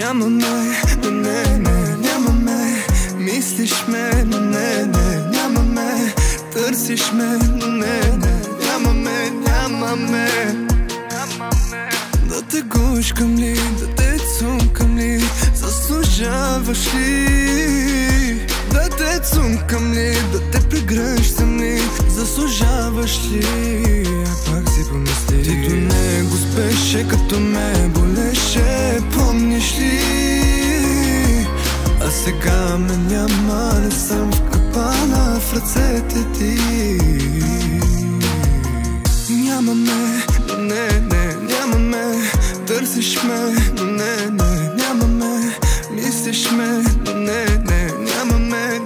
Нямаме, но не, нямаме. Мислиш ме, но не, нямаме. Търсиш ме, но не, нямаме. Да те гушкам ли, да те цункам ли, заслужаваш ли? Да те цункам ли, да те прегръщам ли, заслужаваш ли? А пак си помисли, ти до него спеше, като ме болеше, помниш ли? А сега ме няма, не съм в капана в ръцете ти. Нямаме, но не, нямаме. Търсиш ме, но не, нямаме. Мислиш ме, но не, нямаме.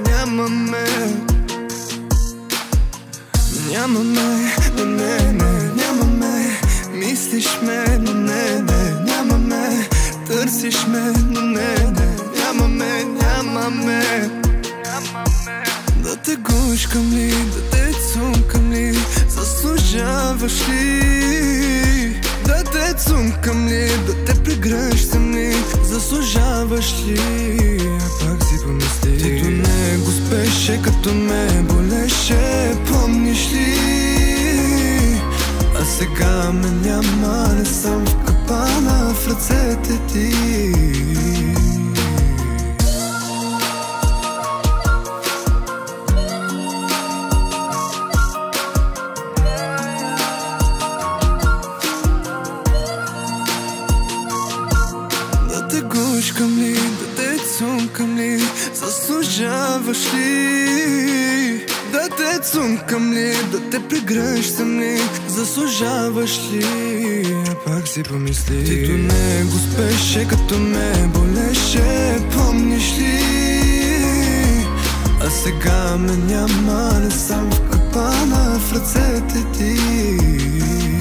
Нямаме, но не, нямаме. Мислиш ме, но не, нямаме. Търсиш ме, но не, нямаме. Да те гушкам ли, да те цункам ли, заслужаваш ли? Да те цункам ли, да те прегръщам ли, заслужаваш ли? А пак си помисли, ти до него спеше, като ме болеше, помниш ли? А сега ме няма, не съм в капана в ръцете ти. Да те гушкам ли, да те цункам ли, заслужаваш ли? Да те цункам ли, да те прегръщам ли, заслужаваш ли? А пак си помисли, ти до него спеше, като ме болеше, помниш ли? А сега ме няма, не съм в капана в ръцете ти.